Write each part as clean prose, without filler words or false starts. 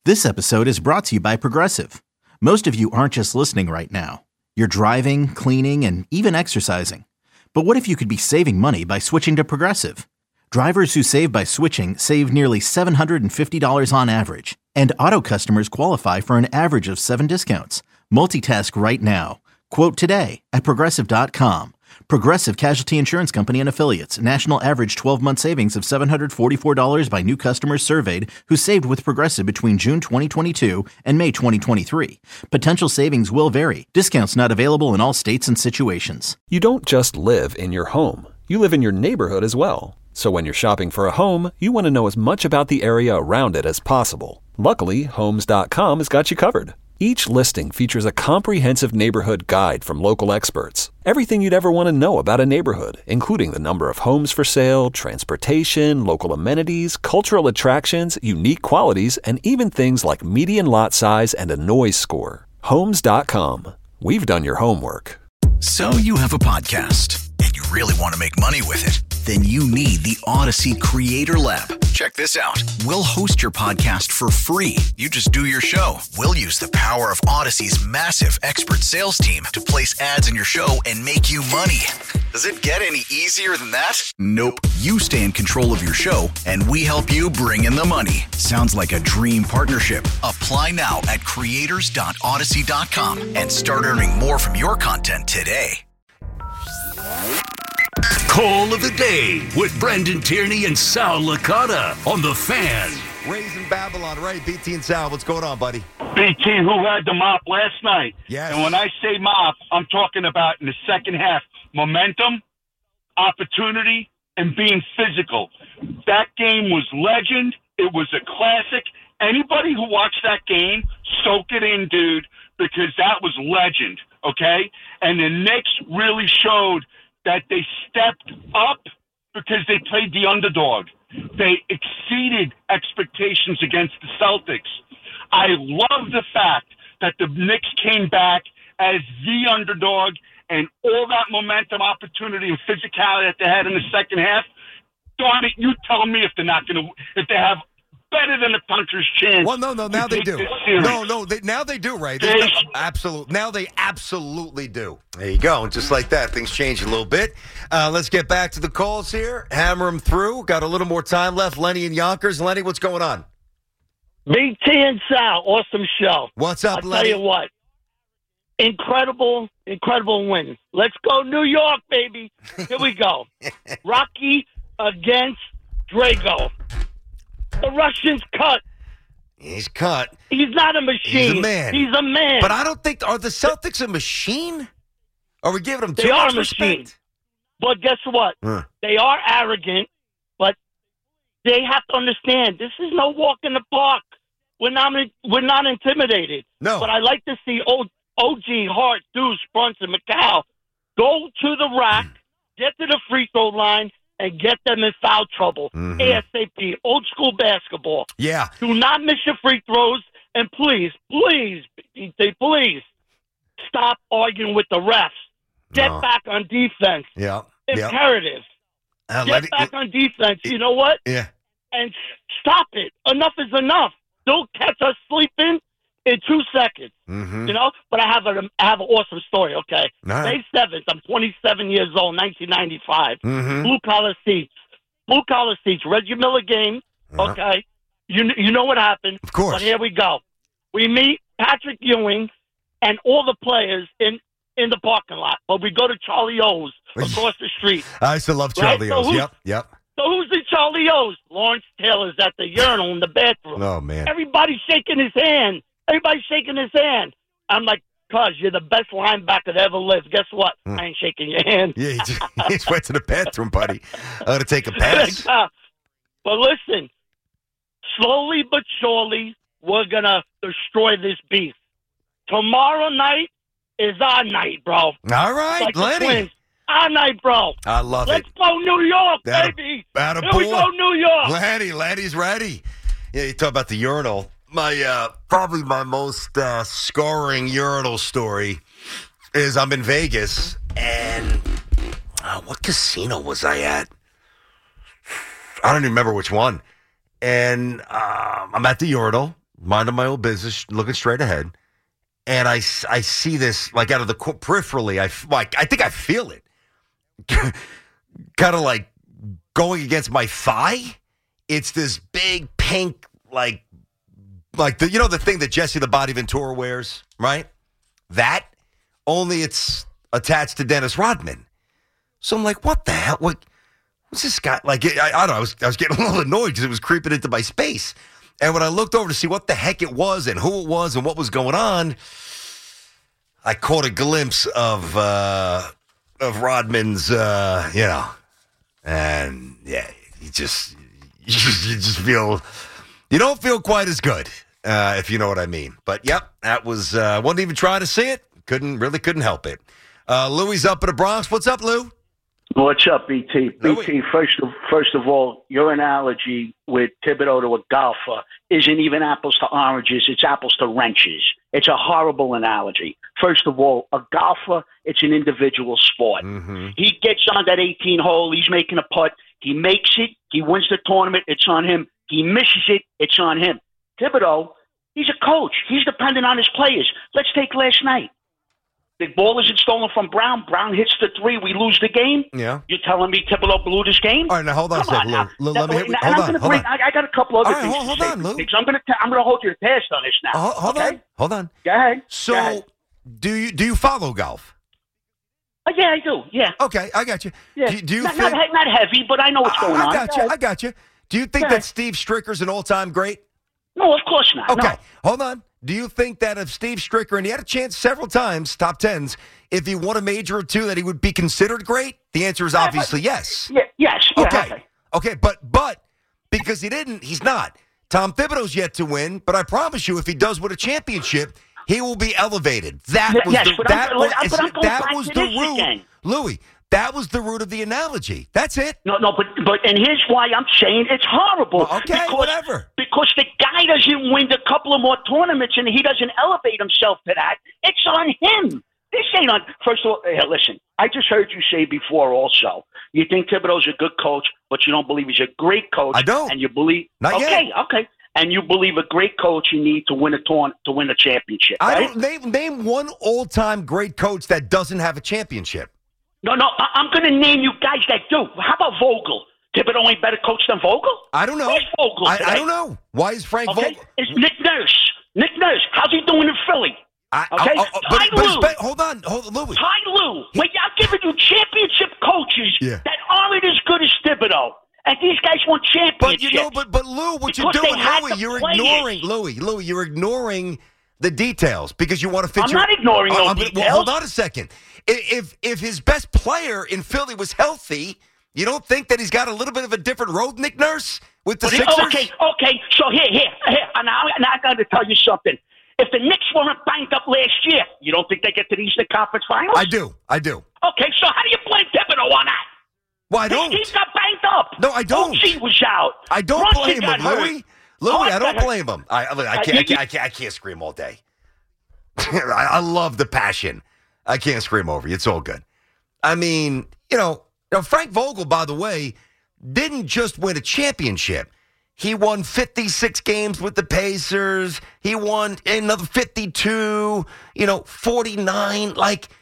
This episode is brought to you by Progressive. Most of you aren't just listening right now. You're driving, cleaning, and even exercising. But what if you could be saving money by switching to Progressive? Drivers who save by switching save nearly $750 on average. And auto customers qualify for an average of 7 discounts. Multitask right now. Quote today at Progressive.com. Progressive Casualty Insurance Company and Affiliates. National average 12-month savings of $744 by new customers surveyed who saved with Progressive between June 2022 and May 2023. Potential savings will vary. Discounts not available in all states and situations. You don't just live in your home. You live in your neighborhood as well. So when you're shopping for a home, you want to know as much about the area around it as possible. Luckily, Homes.com has got you covered. Each listing features a comprehensive neighborhood guide from local experts. Everything you'd ever want to know about a neighborhood, including the number of homes for sale, transportation, local amenities, cultural attractions, unique qualities, and even things like median lot size and a noise score. Homes.com. We've done your homework. So you have a podcast and you really want to make money with it? Then you need the Odyssey Creator Lab. Check this out. We'll host your podcast for free. You just do your show. We'll use the power of Odyssey's massive expert sales team to place ads in your show and make you money. Does it get any easier than that? Nope. You stay in control of your show, and we help you bring in the money. Sounds like a dream partnership. Apply now at creators.odyssey.com and start earning more from your content today. Call of the Day with Brendan Tierney and Sal Licata on The Fan. Raising Babylon, right? BT and Sal, what's going on, buddy? BT, who had the mop last night. Yes. And when I say mop, I'm talking about in the second half, momentum, opportunity, and being physical. That game was legend. It was a classic. Anybody who watched that game, soak it in, dude, because that was legend, okay? And the Knicks really showed that they stepped up because they played the underdog. They exceeded expectations against the Celtics. I love the fact that the Knicks came back as the underdog, and all that momentum, opportunity, and physicality that they had in the second half. Darn it, you tell me if they're not going to, if they have better than the puncher's chance. Well, no, now they do. Now they do, right? Absolutely. Now they absolutely do. There you go. Just like that, things change a little bit. Let's get back to the calls here. Hammer them through. Got a little more time left. Lenny and Yonkers. Lenny, what's going on? BT and Sal, awesome show. What's up, Lenny? I'll tell you what. Incredible win. Let's go New York, baby. Here we go. Rocky against Drago. The Russian's cut. He's cut. He's not a machine. He's a man. But But I don't think, are the Celtics a machine? Are we giving them too they are much a machine. respect? But guess what? They are arrogant, but they have to understand this is no walk in the park. We're not intimidated. No. But I like to see OG, Hart, Deuce, Brunson, Macau go to the rack, get to the free throw line, and get them in foul trouble. ASAP, old school basketball. Yeah. Do not miss your free throws, and please, stop arguing with the refs. Get back on defense. Yeah. Imperative. Get back on defense. You know what? Yeah. And stop it. Enough is enough. Don't catch us sleeping in 2 seconds. You know? But I have an awesome story, okay? Right. May 7th, I'm 27 years old, 1995. Blue collar seats. Reggie Miller game, okay? You know what happened. Of course. But here we go. We meet Patrick Ewing and all the players in the parking lot. But we go to Charlie O's across the street. I used to love Charlie Right? So O's. Yep. So who's in Charlie O's? Lawrence Taylor's at the urinal in the bathroom. Oh, man. Everybody's shaking his hand. I'm like, cuz, you're the best linebacker that ever lived. Guess what? I ain't shaking your hand. Yeah, he just went to the bathroom, buddy. I got to take a pass. But listen, slowly but surely, we're going to destroy this beast. Tomorrow night is our night, bro. All right, like Lenny. Our night, bro. I love Let's it. go New York, baby. Here we go New York. Lenny's ready. Yeah, you talk about the urinal. Probably my most scarring urinal story is I'm in Vegas, and what casino was I at? I don't even remember which one. And I'm at the urinal, minding my own business, looking straight ahead, and I see this like out of the peripherally. I think I feel it, kind of like going against my thigh. It's this big pink like the thing that Jesse the Body Ventura wears, right? That only it's attached to Dennis Rodman. So I'm like, what the hell? What's this guy? Like, I don't know. I was getting a little annoyed because it was creeping into my space. And when I looked over to see what the heck it was and who it was and what was going on, I caught a glimpse of Rodman's, and yeah, you just feel, you don't feel quite as good, if you know what I mean. But yep, that was, wasn't even trying to see it. Couldn't help it. Louie's up in the Bronx. What's up, Lou? What's up, BT? Louis. BT, first of all, your analogy with Thibodeau to a golfer isn't even apples to oranges. It's apples to wrenches. It's a horrible analogy. First of all, a golfer, it's an individual sport. Mm-hmm. He gets on that 18 hole. He's making a putt. He makes it. He wins the tournament. It's on him. He misses it. It's on him. Thibodeau, he's a coach. He's dependent on his players. Let's take last night. The ball isn't stolen from Brown. Brown hits the three. We lose the game. Yeah. You're telling me Thibodeau blew this game? All right, now hold on a second, Lou. Let me hold on. I got a couple other things hold to say. on, Lou. I'm going to hold you to task on this now. Hold on. Go ahead. So, Go ahead. do you follow golf? Yeah, I do. Yeah. Okay, I got you. Yeah. Do you not heavy, but I know what's going on. I got you. Do you think that Steve Stricker's an all-time great? No, of course not. Okay, no. Hold on. Do you think that if Steve Stricker, and he had a chance several times, top tens, if he won a major or two, that he would be considered great? The answer is obviously yes. Yeah, yes. Yeah, Okay, but because he didn't, he's not. Tom Thibodeau's yet to win, but I promise you, if he does win a championship, he will be elevated. That was the root, Louis. That was the root of the analogy. That's it. No, but and here's why I'm saying it's horrible. Whatever. Because the guy doesn't win a couple of more tournaments and he doesn't elevate himself to that. It's on him. This ain't on. First of all, listen, I just heard you say before also, you think Thibodeau's a good coach, but you don't believe he's a great coach. I don't. And you believe. Not yet. Okay. And you believe a great coach you need to win a championship. Right? I don't name one all-time great coach that doesn't have a championship. No, I'm going to name you guys that do. How about Vogel? Thibodeau ain't better coach than Vogel? I don't know. Where's Vogel today? I don't know. Why is Frank Vogel? It's Nick Nurse. Nick Nurse. How's he doing in Philly? Hold on, Louis. Ty Lue. Wait, I'm giving you championship coaches that aren't as good as Thibodeau. And these guys want championships. But Lou, what you're doing, Louis, you're ignoring the details because you want to fit I'm not ignoring those details. Well, hold on a second. If his best player in Philly was healthy, you don't think that he's got a little bit of a different road, Nick Nurse, with the Sixers? Okay. So here. And I got to tell you something. If the Knicks weren't banged up last year, you don't think they get to the Eastern Conference Finals? I do. Okay, so how do you blame Thibodeau on that? Well, I don't. He got banged up. No, I don't. OG was out. I don't blame him, Louis. I don't blame him. I can't scream all day. I love the passion. I can't scream over you. It's all good. I mean, Frank Vogel, by the way, didn't just win a championship. He won 56 games with the Pacers. He won another 52, 49.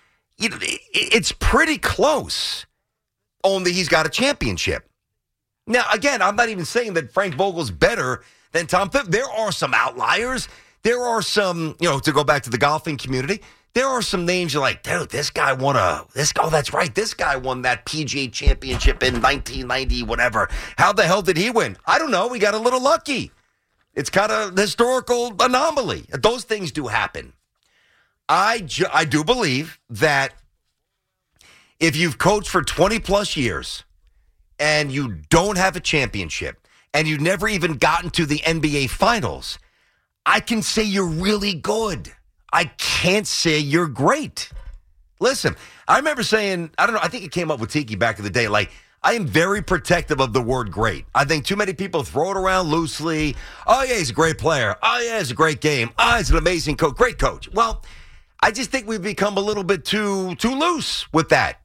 It's pretty close. Only he's got a championship. Now, again, I'm not even saying that Frank Vogel's better than Tom Thibodeau. There are some outliers. There are some, to go back to the golfing community, there are some names you're like, dude, this guy won that's right. This guy won that PGA championship in 1990, whatever. How the hell did he win? I don't know. We got a little lucky. It's kind of a historical anomaly. Those things do happen. I do believe that if you've coached for 20 plus years and you don't have a championship and you've never even gotten to the NBA Finals, I can say you're really good. I can't say you're great. Listen, I remember saying, I don't know, I think it came up with Tiki back in the day, I am very protective of the word great. I think too many people throw it around loosely. Oh, yeah, he's a great player. Oh, yeah, it's a great game. Oh, he's an amazing coach. Great coach. Well, I just think we've become a little bit too loose with that.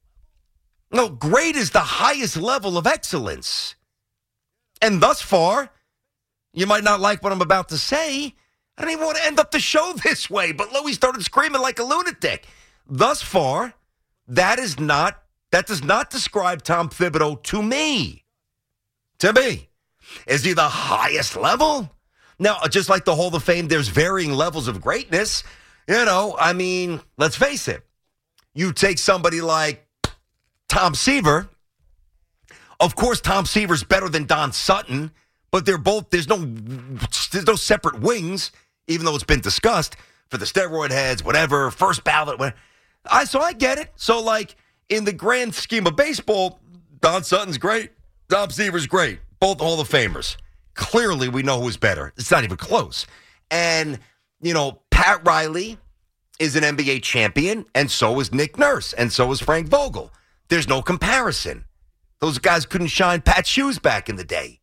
No, great is the highest level of excellence. And thus far, You might not like what I'm about to say. I don't even want to end up the show this way, but Louis started screaming like a lunatic. Thus far, that does not describe Tom Thibodeau to me. To me. Is he the highest level? Now, just like the Hall of Fame, there's varying levels of greatness. I mean, let's face it. You take somebody like Tom Seaver. Of course, Tom Seaver's better than Don Sutton, but they're both, there's no separate wings, even though it's been discussed for the steroid heads, whatever, first ballot. So I get it. So, like, in the grand scheme of baseball, Don Sutton's great. Tom Seaver's great. Both Hall of Famers. Clearly, we know who's better. It's not even close. And, Pat Riley is an NBA champion, and so is Nick Nurse, and so is Frank Vogel. There's no comparison. Those guys couldn't shine Pat's shoes back in the day.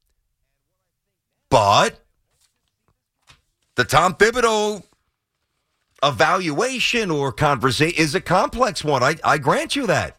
But the Tom Thibodeau evaluation or conversation is a complex one. I grant you that.